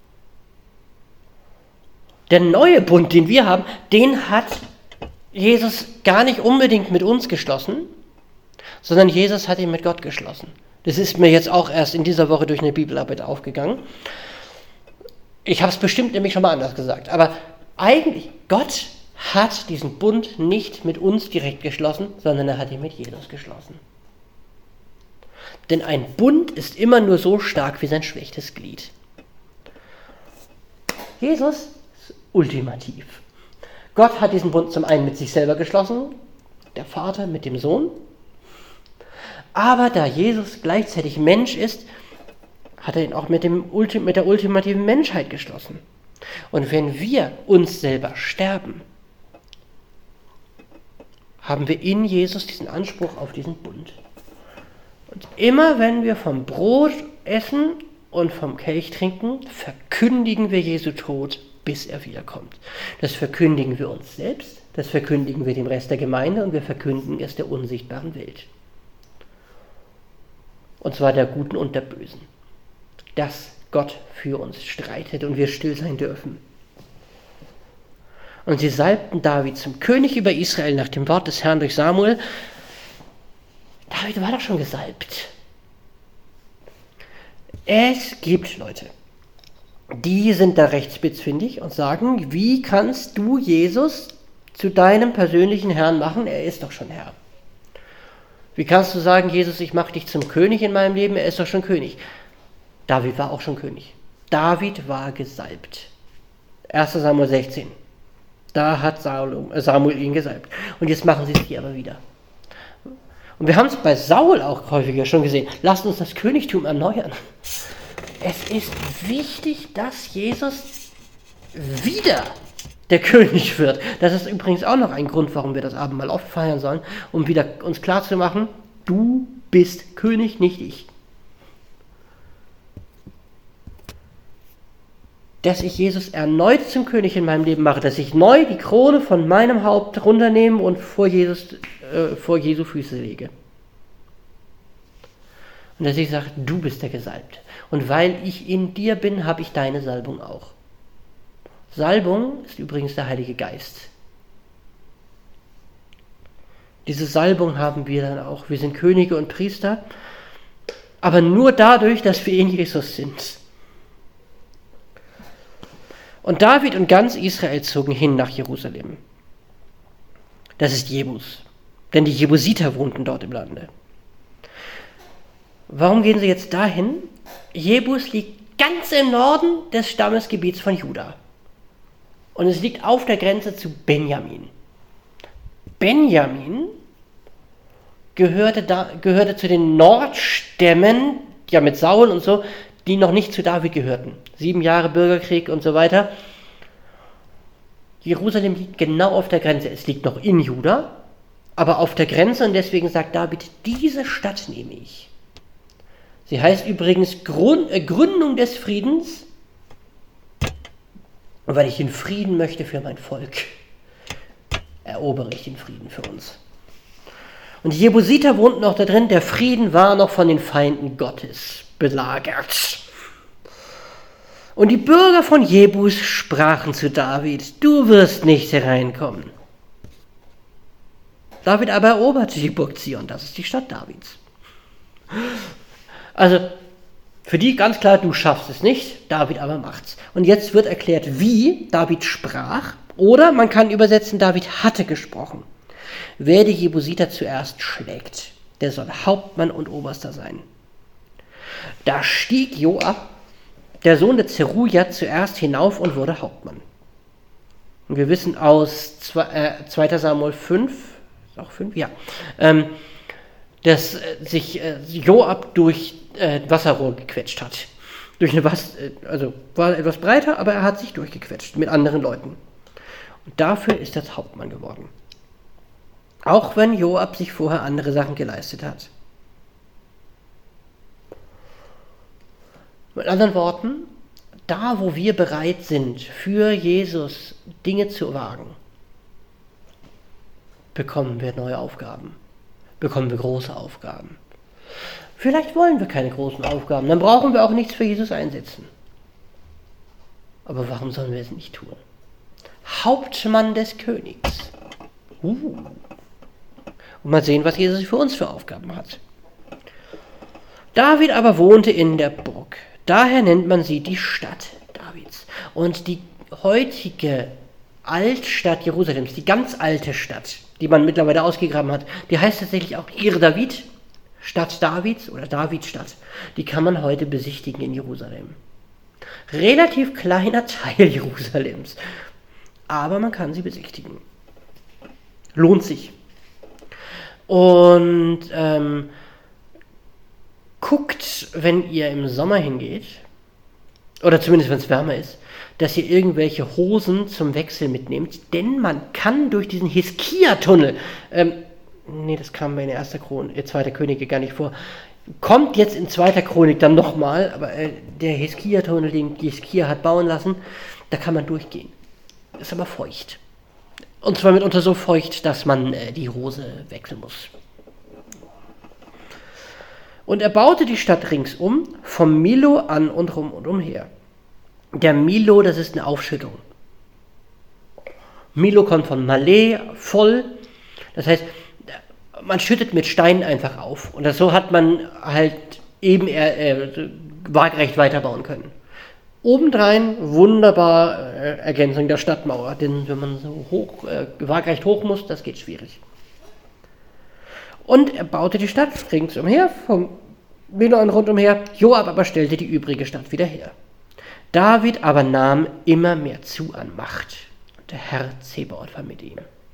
S1: Der neue Bund, den wir haben, den hat Jesus gar nicht unbedingt mit uns geschlossen, sondern Jesus hat ihn mit Gott geschlossen. Das ist mir jetzt auch erst in dieser Woche durch eine Bibelarbeit aufgegangen. Ich habe es bestimmt nämlich schon mal anders gesagt, aber eigentlich, Gott hat diesen Bund nicht mit uns direkt geschlossen, sondern er hat ihn mit Jesus geschlossen. Denn ein Bund ist immer nur so stark wie sein schwächstes Glied. Jesus ist ultimativ. Gott hat diesen Bund zum einen mit sich selber geschlossen, der Vater mit dem Sohn, aber da Jesus gleichzeitig Mensch ist, hat er ihn auch mit der ultimativen Menschheit geschlossen. Und wenn wir uns selber sterben, haben wir in Jesus diesen Anspruch auf diesen Bund. Und immer wenn wir vom Brot essen und vom Kelch trinken, verkündigen wir Jesu Tod, bis er wiederkommt. Das verkündigen wir uns selbst, das verkündigen wir dem Rest der Gemeinde und wir verkündigen es der unsichtbaren Welt. Und zwar der Guten und der Bösen. Dass Gott für uns streitet und wir still sein dürfen. Und sie salbten David zum König über Israel nach dem Wort des Herrn durch Samuel. David war doch schon gesalbt. Es gibt Leute, die sind da recht spitzfindig und sagen, wie kannst du Jesus zu deinem persönlichen Herrn machen? Er ist doch schon Herr. Wie kannst du sagen, Jesus, ich mache dich zum König in meinem Leben? Er ist doch schon König. David war auch schon König. David war gesalbt. 1. Samuel 16. Da hat Samuel ihn gesalbt. Und jetzt machen sie es hier aber wieder. Und wir haben es bei Saul auch häufiger schon gesehen. Lasst uns das Königtum erneuern. Es ist wichtig, dass Jesus wieder der König wird. Das ist übrigens auch noch ein Grund, warum wir das Abendmahl oft feiern sollen, um wieder uns klarzumachen, du bist König, nicht ich. Dass ich Jesus erneut zum König in meinem Leben mache, dass ich neu die Krone von meinem Haupt runternehme und vor Jesu Füße lege. Und dass ich sage, du bist der Gesalbte. Und weil ich in dir bin, habe ich deine Salbung auch. Salbung ist übrigens der Heilige Geist. Diese Salbung haben wir dann auch. Wir sind Könige und Priester, aber nur dadurch, dass wir in Jesus sind. Und David und ganz Israel zogen hin nach Jerusalem. Das ist Jebus, denn die Jebusiter wohnten dort im Lande. Warum gehen sie jetzt dahin? Jebus liegt ganz im Norden des Stammesgebiets von Juda. Und es liegt auf der Grenze zu Benjamin. Benjamin gehörte zu den Nordstämmen, ja mit Saul und so, die noch nicht zu David gehörten. 7 Jahre Bürgerkrieg und so weiter. Jerusalem liegt genau auf der Grenze. Es liegt noch in Juda, aber auf der Grenze und deswegen sagt David, diese Stadt nehme ich. Sie heißt übrigens Gründung des Friedens, weil ich den Frieden möchte für mein Volk. Erobere ich den Frieden für uns. Und die Jebusiter wohnten noch da drin, der Frieden war noch von den Feinden Gottes belagert. Und die Bürger von Jebus sprachen zu David, du wirst nicht hereinkommen. David aber eroberte die Burg Zion, das ist die Stadt Davids. Also für die ganz klar, du schaffst es nicht, David aber macht's. Und jetzt wird erklärt, wie David sprach, oder man kann übersetzen, David hatte gesprochen. Wer die Jebusiter zuerst schlägt, der soll Hauptmann und Oberster sein. Da stieg Joab, der Sohn des Zeruja, zuerst hinauf und wurde Hauptmann. Und wir wissen aus 2. Samuel 5, ist auch 5, ja, dass sich Joab durch Wasserrohr gequetscht hat. Also war etwas breiter, aber er hat sich durchgequetscht mit anderen Leuten. Und dafür ist er Hauptmann geworden. Auch wenn Joab sich vorher andere Sachen geleistet hat. Mit anderen Worten, da wo wir bereit sind, für Jesus Dinge zu wagen, bekommen wir neue Aufgaben, bekommen wir große Aufgaben. Vielleicht wollen wir keine großen Aufgaben, dann brauchen wir auch nichts für Jesus einsetzen. Aber warum sollen wir es nicht tun? Hauptmann des Königs. Und mal sehen, was Jesus für uns für Aufgaben hat. David aber wohnte in der Burg. Daher nennt man sie die Stadt Davids. Und die heutige Altstadt Jerusalems, die ganz alte Stadt, die man mittlerweile ausgegraben hat, die heißt tatsächlich auch Ir David, Stadt Davids oder Davidstadt. Die kann man heute besichtigen in Jerusalem. Relativ kleiner Teil Jerusalems, aber man kann sie besichtigen. Lohnt sich. Und guckt, wenn ihr im Sommer hingeht, oder zumindest wenn es wärmer ist, dass ihr irgendwelche Hosen zum Wechsel mitnehmt, denn man kann durch diesen Hiskia-Tunnel, das kam bei der 2. Könige gar nicht vor, kommt jetzt in 2. Chronik dann nochmal, aber der Hiskia-Tunnel, den Hiskia hat bauen lassen, da kann man durchgehen. Ist aber feucht. Und zwar mitunter so feucht, dass man die Hose wechseln muss. Und er baute die Stadt ringsum, vom Milo an und umher. Der Milo, das ist eine Aufschüttung. Milo kommt von Malé, voll. Das heißt, man schüttet mit Steinen einfach auf. Und so hat man halt eben waagrecht weiterbauen können. Obendrein wunderbar Ergänzung der Stadtmauer. Denn wenn man so waagrecht hoch muss, das geht schwierig. Und er baute die Stadt ringsumher, vom Milo an rundumher. Joab aber stellte die übrige Stadt wieder her. David aber nahm immer mehr zu an Macht. Und der Herr Zebaoth war mit ihm.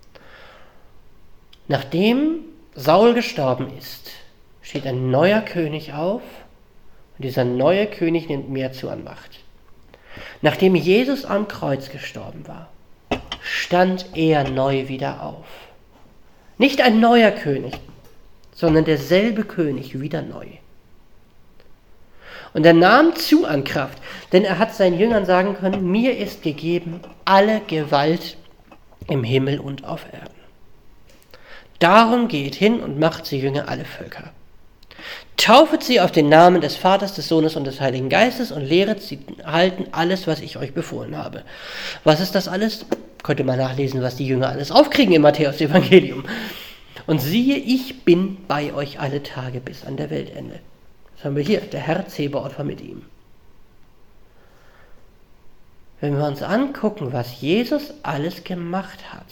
S1: Nachdem Saul gestorben ist, steht ein neuer König auf. Und dieser neue König nimmt mehr zu an Macht. Nachdem Jesus am Kreuz gestorben war, stand er neu wieder auf. Nicht ein neuer König, sondern derselbe König wieder neu. Und er nahm zu an Kraft, denn er hat seinen Jüngern sagen können, mir ist gegeben alle Gewalt im Himmel und auf Erden. Darum geht hin und macht zu Jünger alle Völker. Taufet sie auf den Namen des Vaters, des Sohnes und des Heiligen Geistes und lehret sie halten alles, was ich euch befohlen habe. Was ist das alles? Könnt ihr mal nachlesen, was die Jünger alles aufkriegen im Matthäus-Evangelium. Und siehe, ich bin bei euch alle Tage bis an der Weltende. Das haben wir hier, der Herr Zebaoth war mit ihm. Wenn wir uns angucken, was Jesus alles gemacht hat,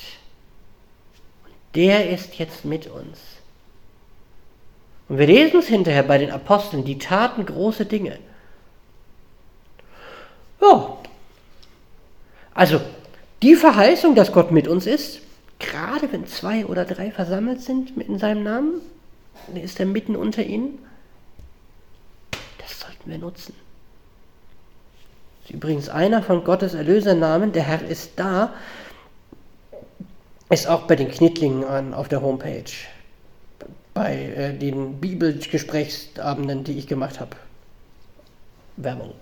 S1: der ist jetzt mit uns. Und wir lesen es hinterher bei den Aposteln, die taten große Dinge. Ja, also die Verheißung, dass Gott mit uns ist, gerade wenn 2 oder 3 versammelt sind in seinem Namen, dann ist er mitten unter ihnen. Das sollten wir nutzen. Das ist übrigens einer von Gottes Erlösernamen, der Herr ist da, ist auch bei den Knittlingen auf der Homepage. Bei den Bibelgesprächsabenden, die ich gemacht habe. Werbung.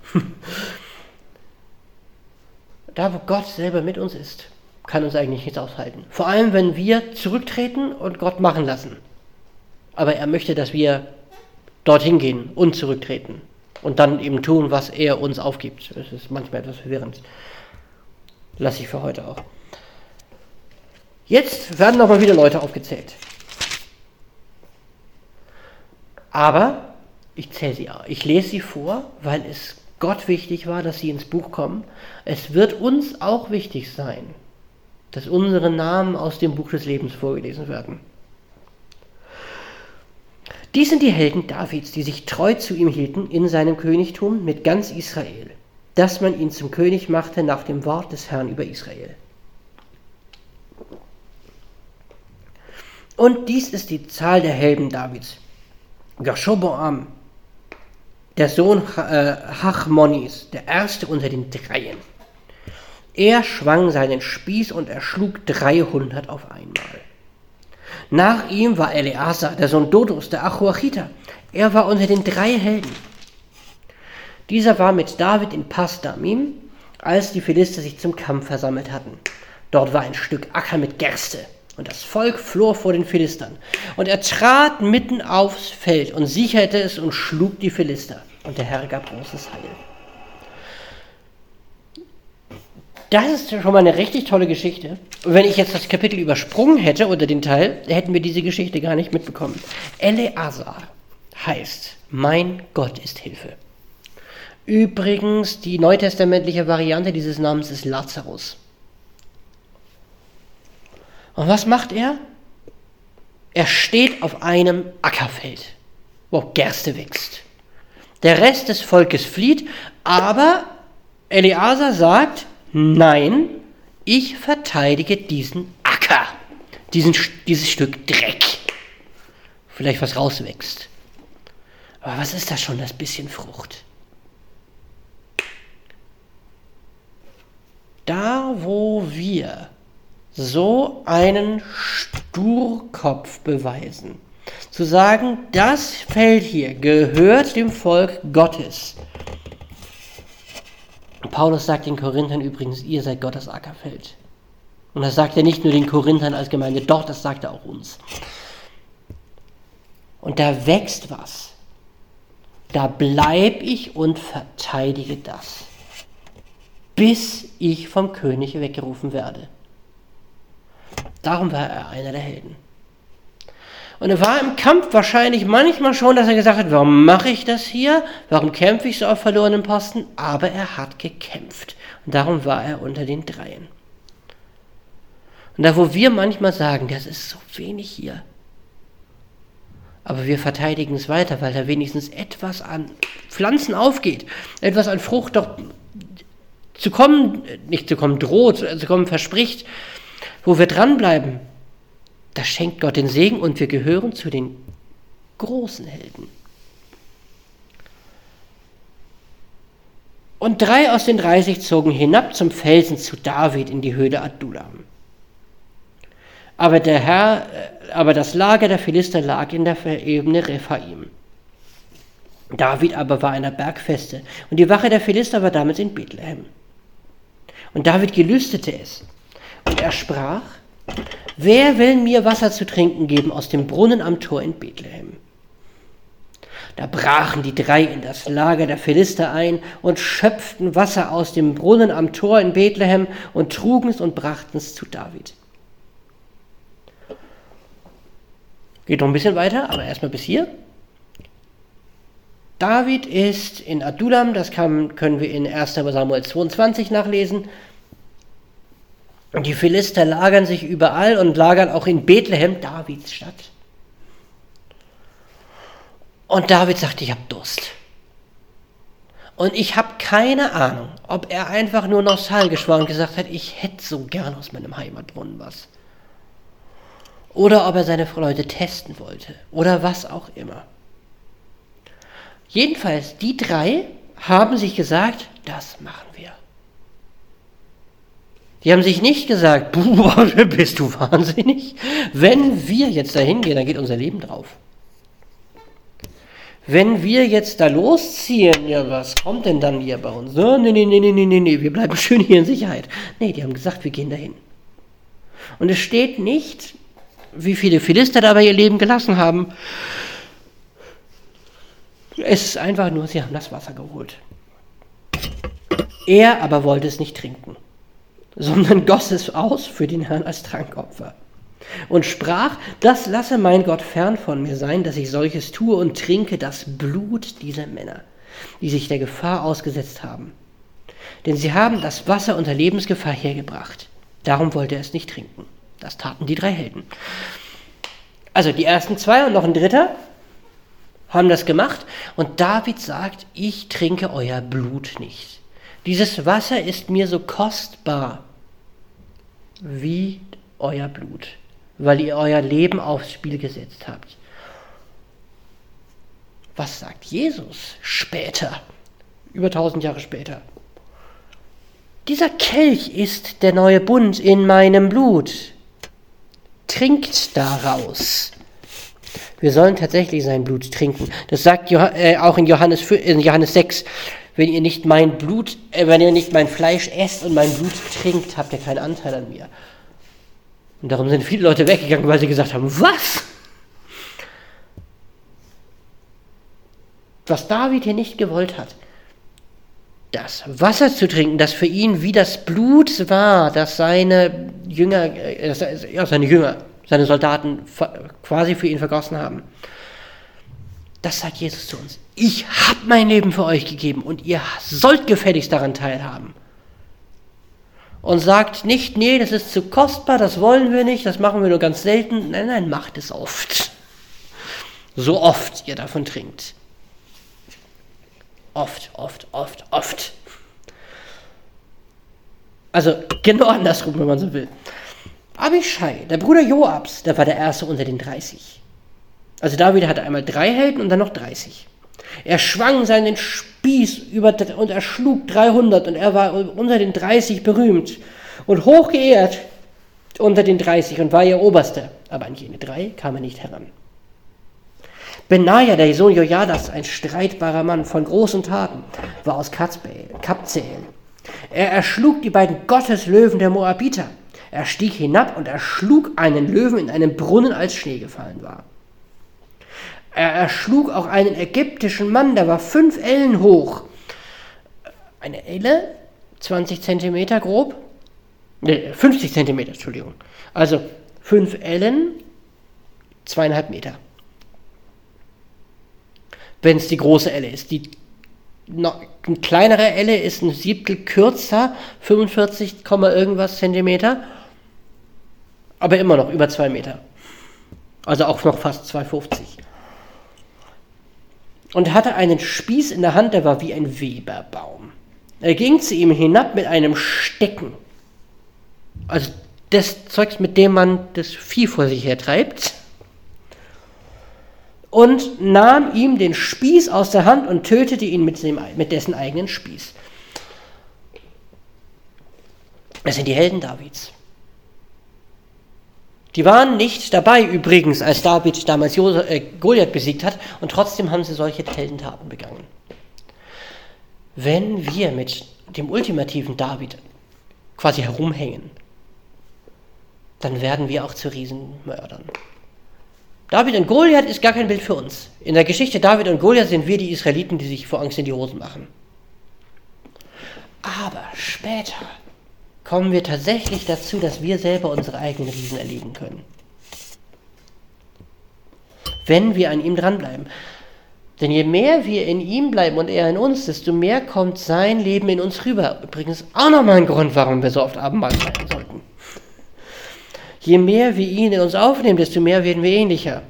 S1: Da, wo Gott selber mit uns ist, kann uns eigentlich nichts aushalten. Vor allem, wenn wir zurücktreten und Gott machen lassen. Aber er möchte, dass wir dorthin gehen und zurücktreten. Und dann eben tun, was er uns aufgibt. Das ist manchmal etwas verwirrend. Lasse ich für heute auch. Jetzt werden nochmal wieder Leute aufgezählt. Aber ich lese sie vor, weil es Gott wichtig war, dass sie ins Buch kommen. Es wird uns auch wichtig sein, dass unsere Namen aus dem Buch des Lebens vorgelesen werden. Dies sind die Helden Davids, die sich treu zu ihm hielten in seinem Königtum mit ganz Israel, dass man ihn zum König machte nach dem Wort des Herrn über Israel. Und dies ist die Zahl der Helden Davids. Jaschoboam, der Sohn Hachmonis, der erste unter den Dreien. Er schwang seinen Spieß und erschlug 300 auf einmal. Nach ihm war Eleazar, der Sohn Dodos, der Achuachiter. Er war unter den 3 Helden. Dieser war mit David in Pas-Damim, als die Philister sich zum Kampf versammelt hatten. Dort war ein Stück Acker mit Gerste, und das Volk floh vor den Philistern. Und er trat mitten aufs Feld und sicherte es und schlug die Philister. Und der Herr gab großes Heil. Das ist schon mal eine richtig tolle Geschichte. Und wenn ich jetzt das Kapitel übersprungen hätte oder den Teil, hätten wir diese Geschichte gar nicht mitbekommen. Eleazar heißt, mein Gott ist Hilfe. Übrigens, die neutestamentliche Variante dieses Namens ist Lazarus. Und was macht er? Er steht auf einem Ackerfeld, wo Gerste wächst. Der Rest des Volkes flieht, aber Eleazar sagt, nein, ich verteidige diesen Acker, dieses Stück Dreck. Vielleicht was rauswächst. Aber was ist das schon, das bisschen Frucht? Da, wo wir so einen Sturkopf beweisen, zu sagen, das Feld hier gehört dem Volk Gottes. Paulus sagt den Korinthern übrigens, ihr seid Gottes Ackerfeld. Und das sagt er nicht nur den Korinthern als Gemeinde, doch, das sagt er auch uns. Und da wächst was. Da bleib ich und verteidige das, bis ich vom König weggerufen werde. Darum war er einer der Helden. Und er war im Kampf wahrscheinlich manchmal schon, dass er gesagt hat, warum mache ich das hier? Warum kämpfe ich so auf verlorenen Posten? Aber er hat gekämpft. Und darum war er unter den Dreien. Und da, wo wir manchmal sagen, das ist so wenig hier, aber wir verteidigen es weiter, weil da wenigstens etwas an Pflanzen aufgeht, etwas an Frucht doch nicht zu kommen droht, zu kommen verspricht, wo wir dranbleiben, da schenkt Gott den Segen und wir gehören zu den großen Helden. Und 3 aus den 30 zogen hinab zum Felsen zu David in die Höhle Adullam. Aber das Lager der Philister lag in der Ebene Rephaim. David aber war einer Bergfeste und die Wache der Philister war damals in Bethlehem. Und David gelüstete es. Und er sprach, wer will mir Wasser zu trinken geben aus dem Brunnen am Tor in Bethlehem? Da brachen die 3 in das Lager der Philister ein und schöpften Wasser aus dem Brunnen am Tor in Bethlehem und trugen es und brachten es zu David. Geht noch ein bisschen weiter, aber erstmal bis hier. David ist in Adullam, das können wir in 1. Samuel 22 nachlesen. Und die Philister lagern sich überall und lagern auch in Bethlehem, Davids Stadt. Und David sagt, ich habe Durst. Und ich habe keine Ahnung, ob er einfach nur nostalgisch war und gesagt hat, ich hätte so gern aus meinem Heimatbrunnen was. Oder ob er seine Leute testen wollte. Oder was auch immer. Jedenfalls, die 3 haben sich gesagt, das machen wir. Die haben sich nicht gesagt, bist du wahnsinnig? Wenn wir jetzt da hingehen, dann geht unser Leben drauf. Wenn wir jetzt da losziehen, ja, was kommt denn dann hier bei uns? Oh, nee, wir bleiben schön hier in Sicherheit. Nee, die haben gesagt, wir gehen dahin. Und es steht nicht, wie viele Philister dabei ihr Leben gelassen haben. Es ist einfach nur, sie haben das Wasser geholt. Er aber wollte es nicht trinken, sondern goss es aus für den Herrn als Trankopfer. Und sprach, das lasse mein Gott fern von mir sein, dass ich solches tue und trinke das Blut dieser Männer, die sich der Gefahr ausgesetzt haben. Denn sie haben das Wasser unter Lebensgefahr hergebracht. Darum wollte er es nicht trinken. Das taten die 3 Helden. Also die ersten 2 und noch ein dritter. haben das gemacht und David sagt, ich trinke euer Blut nicht. Dieses Wasser ist mir so kostbar wie euer Blut, weil ihr euer Leben aufs Spiel gesetzt habt. Was sagt Jesus später, über 1000 Jahre später? Dieser Kelch ist der neue Bund in meinem Blut. Trinkt daraus. Wir sollen tatsächlich sein Blut trinken. Das sagt auch in Johannes 6. Wenn ihr nicht mein Fleisch esst und mein Blut trinkt, habt ihr keinen Anteil an mir. Und darum sind viele Leute weggegangen, weil sie gesagt haben, was? Was David hier nicht gewollt hat, das Wasser zu trinken, das für ihn wie das Blut war, das seine Soldaten quasi für ihn vergossen haben. Das sagt Jesus zu uns. Ich habe mein Leben für euch gegeben und ihr sollt gefälligst daran teilhaben. Und sagt nicht, nee, das ist zu kostbar, das wollen wir nicht, das machen wir nur ganz selten. Nein, macht es oft. So oft ihr davon trinkt. Oft. Also genau andersrum, wenn man so will. Abischai, der Bruder Joabs, der war der Erste unter den 30. Also David hatte einmal 3 Helden und dann noch 30. Er schwang seinen Spieß und erschlug 300 und er war unter den 30 berühmt und hochgeehrt unter den 30 und war ihr Oberster. Aber an jene 3 kam er nicht heran. Benaja, der Sohn Jojadas, ein streitbarer Mann von großen Taten, war aus Kabzeel. Er erschlug die beiden Gotteslöwen der Moabiter. Er stieg hinab und erschlug einen Löwen in einem Brunnen, als Schnee gefallen war. Er erschlug auch einen ägyptischen Mann, der war 5 Ellen hoch. Eine Elle, 20 Zentimeter grob. 50 Zentimeter, Entschuldigung. Also 5 Ellen, 2,5 Meter. Wenn es die große Elle ist. Die eine kleinere Elle ist ein Siebtel kürzer, 45, irgendwas Zentimeter, aber immer noch über 2 Meter. Also auch noch fast 2,50. Und hatte einen Spieß in der Hand, der war wie ein Weberbaum. Er ging zu ihm hinab mit einem Stecken. Also das Zeugs, mit dem man das Vieh vor sich her treibt. Und nahm ihm den Spieß aus der Hand und tötete ihn mit dessen eigenen Spieß. Das sind die Helden Davids. Die waren nicht dabei übrigens, als David damals Goliath besiegt hat, und trotzdem haben sie solche Heldentaten begangen. Wenn wir mit dem ultimativen David quasi herumhängen, dann werden wir auch zu Riesenmördern. David und Goliath ist gar kein Bild für uns. In der Geschichte David und Goliath sind wir die Israeliten, die sich vor Angst in die Hosen machen. Aber später kommen wir tatsächlich dazu, dass wir selber unsere eigenen Riesen erlegen können. Wenn wir an ihm dranbleiben. Denn je mehr wir in ihm bleiben und er in uns, desto mehr kommt sein Leben in uns rüber. Übrigens auch nochmal ein Grund, warum wir so oft Abendmahl feiern sollten. Je mehr wir ihn in uns aufnehmen, desto mehr werden wir ähnlicher.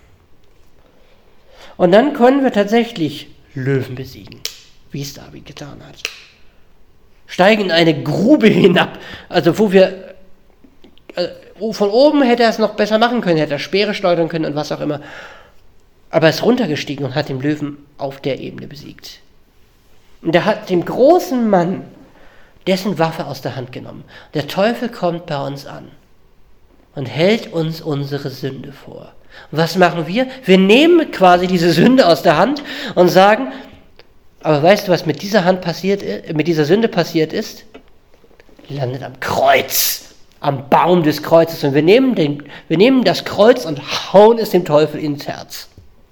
S1: Und dann können wir tatsächlich Löwen besiegen, wie es David getan hat. Steigen in eine Grube hinab, also wo wir, von oben hätte er es noch besser machen können, hätte er Speere schleudern können und was auch immer. Aber er ist runtergestiegen und hat den Löwen auf der Ebene besiegt. Und er hat dem großen Mann dessen Waffe aus der Hand genommen. Der Teufel kommt bei uns an und hält uns unsere Sünde vor. Und was machen wir? Wir nehmen quasi diese Sünde aus der Hand und sagen, aber weißt du, was mit dieser Sünde passiert ist? Die landet am Kreuz, am Baum des Kreuzes. Und wir nehmen das Kreuz und hauen es dem Teufel ins Herz.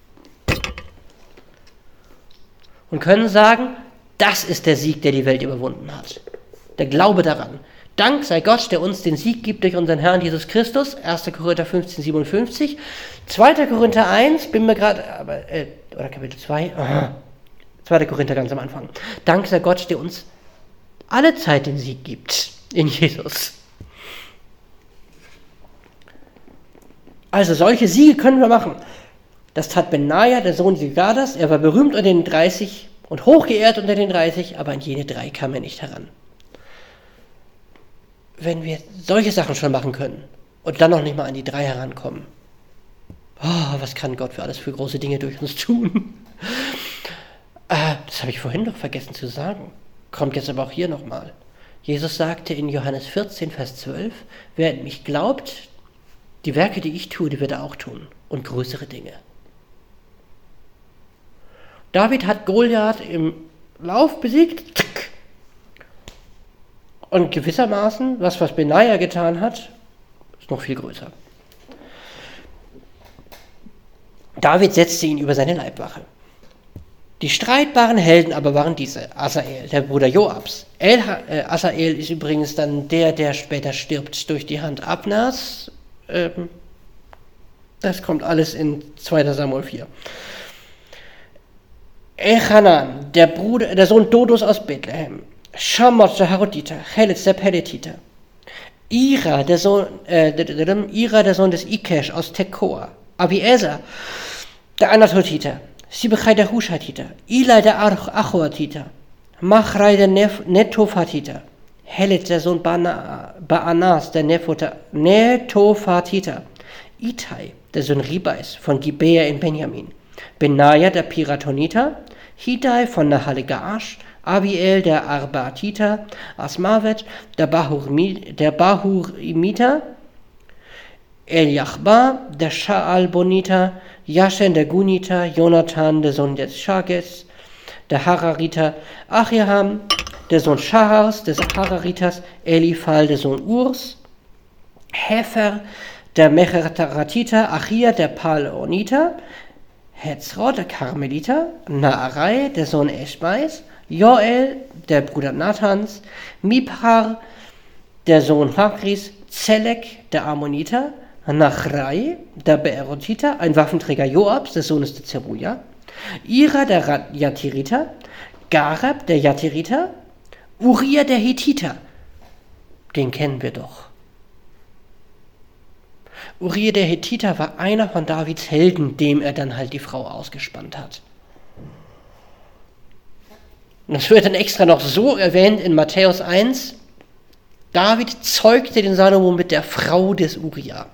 S1: Und können sagen, das ist der Sieg, der die Welt überwunden hat. Der Glaube daran. Dank sei Gott, der uns den Sieg gibt durch unseren Herrn Jesus Christus. 1. Korinther 15, 57. 2. Korinther 1, oder Kapitel 2. 2. Korinther ganz am Anfang. Dank sei Gott, der uns alle Zeit den Sieg gibt in Jesus. Also solche Siege können wir machen. Das tat Benaja, der Sohn Jehoiadas. Er war berühmt unter den 30 und hochgeehrt unter den 30, aber an jene 3 kam er nicht heran. Wenn wir solche Sachen schon machen können und dann noch nicht mal an die 3 herankommen, was kann Gott für alles für große Dinge durch uns tun? Das habe ich vorhin noch vergessen zu sagen. Kommt jetzt aber auch hier nochmal. Jesus sagte in Johannes 14, Vers 12, wer an mich glaubt, die Werke, die ich tue, die wird er auch tun und größere Dinge. David hat Goliath im Lauf besiegt und gewissermaßen, was Benaja getan hat, ist noch viel größer. David setzte ihn über seine Leibwache. Die streitbaren Helden aber waren diese: Asael, der Bruder Joabs. Asael ist übrigens dann der später stirbt durch die Hand Abners. Das kommt alles in 2. Samuel 4. Elchanan, der Sohn Dodos aus Bethlehem. Shamot der Haroditer, Cheletz der Peletiter. Ira, der Sohn des Ikesh aus Tekoa. Abiezer, der Anatotiter. Sibechai der Hushatiter. Ilai der Achoatiter. Machrei der Netophatiter. Helet, der Sohn Baanas, der Netophatiter. Itai, der Sohn Ribais von Gibea in Benjamin. Benaja, der Piratoniter. Hidai von Nahalegaash. Abiel, der Arbatiter. Asmavet, der Bahurimiter. Eliachba, der Shaalboniter. Jashen, der Guniter. Jonathan, der Sohn des Shages. Der Harariter. Achiaham, der Sohn Shahars, des Harariters. Eliphal, der Sohn Urs. Hefer, der Mecheratiter. Achia, der Paloniter. Hetzrod, der Karmeliter. Naarai, der Sohn Eschbeis. Joel, der Bruder Nathans. Mibhar, der Sohn Hakris. Zelek, der Ammoniter. Nachrai, der Beerotiter, ein Waffenträger Joabs, des Sohnes der Zeruja. Ira, der Jatiriter. Gareb, der Jatiriter. Uriah, der Hethiter. Den kennen wir doch. Uriah, der Hethiter, war einer von Davids Helden, dem er dann halt die Frau ausgespannt hat. Und das wird dann extra noch so erwähnt in Matthäus 1. David zeugte den Salomo mit der Frau des Uriah.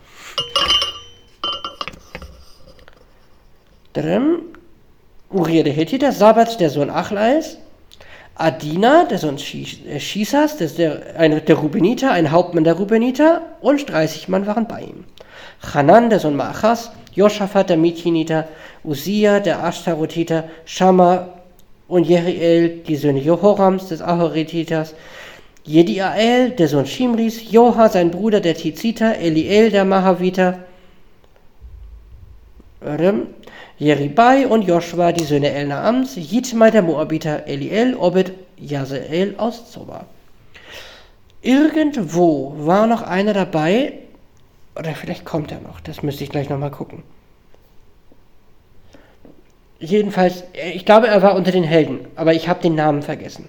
S1: Uriah der Hethiter, Sabat, der Sohn Achlais, Adina, der Sohn Shisas, der Rubeniter, ein Hauptmann der Rubeniter, und 30 Mann waren bei ihm. Hanan, der Sohn Maachas, Joschafat, der Mithiniter, Uzziah, der Ashtarotiter, Schamma und Jeriel, die Söhne Johorams, des Ahorititers, Jediael, der Sohn Shimris, Joha, sein Bruder, der Tiziter, Eliel, der Mahaviter, Jeribai und Joshua, die Söhne Elnaams, Jitmai, der Moabiter, Eliel, Obed, Jazeel aus Zoba. Irgendwo war noch einer dabei, oder vielleicht kommt er noch, das müsste ich gleich nochmal gucken. Jedenfalls, ich glaube, er war unter den Helden, aber ich habe den Namen vergessen.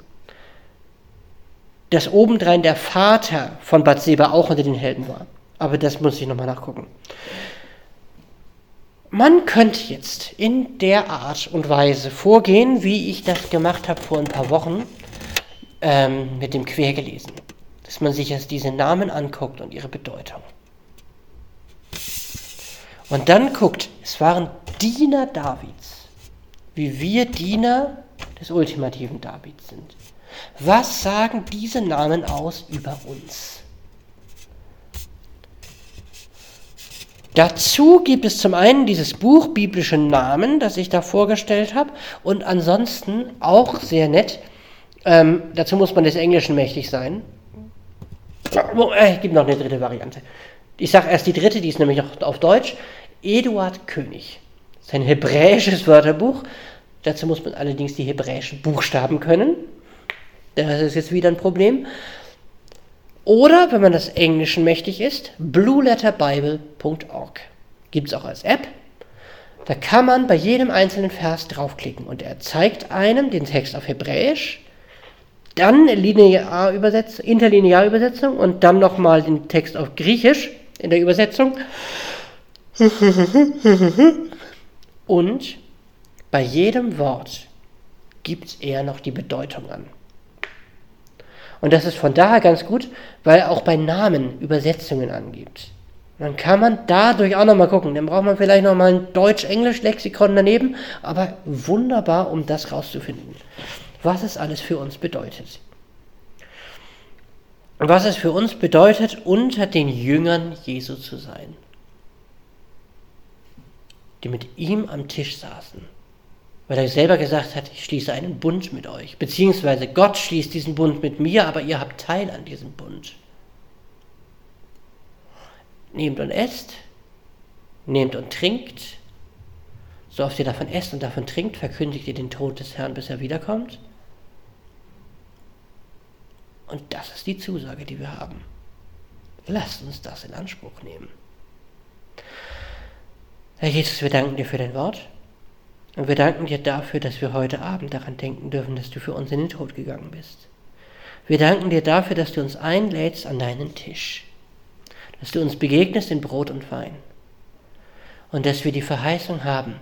S1: Dass obendrein der Vater von Bathseba auch unter den Helden war. Aber das muss ich nochmal nachgucken. Man könnte jetzt in der Art und Weise vorgehen, wie ich das gemacht habe vor ein paar Wochen mit dem Quergelesen. Dass man sich jetzt diese Namen anguckt und ihre Bedeutung. Und dann guckt, es waren Diener Davids, wie wir Diener des ultimativen Davids sind. Was sagen diese Namen aus über uns? Dazu gibt es zum einen dieses Buch Biblische Namen, das ich da vorgestellt habe, und ansonsten auch sehr nett, dazu muss man des Englischen mächtig sein. Es gibt noch eine dritte Variante. Ich sage erst die dritte, die ist nämlich noch auf Deutsch. Eduard König. Das ist ein hebräisches Wörterbuch. Dazu muss man allerdings die hebräischen Buchstaben können. Das ist jetzt wieder ein Problem. Oder, wenn man des Englischen mächtig ist, blueletterbible.org. Gibt es auch als App. Da kann man bei jedem einzelnen Vers draufklicken und er zeigt einem den Text auf Hebräisch, dann Interlinearübersetzung und dann nochmal den Text auf Griechisch in der Übersetzung. Und bei jedem Wort gibt er noch die Bedeutung an. Und das ist von daher ganz gut, weil er auch bei Namen Übersetzungen angibt. Dann kann man dadurch auch nochmal gucken. Dann braucht man vielleicht nochmal ein Deutsch-Englisch-Lexikon daneben, aber wunderbar, um das rauszufinden, was es alles für uns bedeutet. Was es für uns bedeutet, unter den Jüngern Jesu zu sein, die mit ihm am Tisch saßen. Weil er selber gesagt hat, ich schließe einen Bund mit euch. Beziehungsweise Gott schließt diesen Bund mit mir, aber ihr habt Teil an diesem Bund. Nehmt und esst, nehmt und trinkt. So oft ihr davon esst und davon trinkt, verkündigt ihr den Tod des Herrn, bis er wiederkommt. Und das ist die Zusage, die wir haben. Lasst uns das in Anspruch nehmen. Herr Jesus, wir danken dir für dein Wort. Und wir danken dir dafür, dass wir heute Abend daran denken dürfen, dass du für uns in den Tod gegangen bist. Wir danken dir dafür, dass du uns einlädst an deinen Tisch. Dass du uns begegnest in Brot und Wein. Und dass wir die Verheißung haben,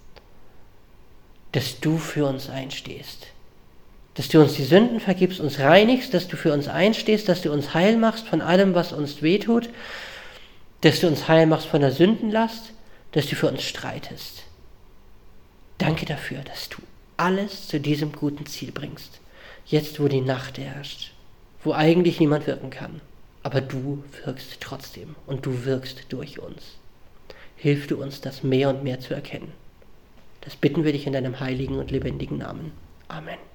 S1: dass du für uns einstehst. Dass du uns die Sünden vergibst, uns reinigst, dass du für uns einstehst, dass du uns heil machst von allem, was uns wehtut, dass du uns heil machst von der Sündenlast, dass du für uns streitest. Danke dafür, dass du alles zu diesem guten Ziel bringst. Jetzt, wo die Nacht herrscht, wo eigentlich niemand wirken kann. Aber du wirkst trotzdem und du wirkst durch uns. Hilf du uns, das mehr und mehr zu erkennen. Das bitten wir dich in deinem heiligen und lebendigen Namen. Amen.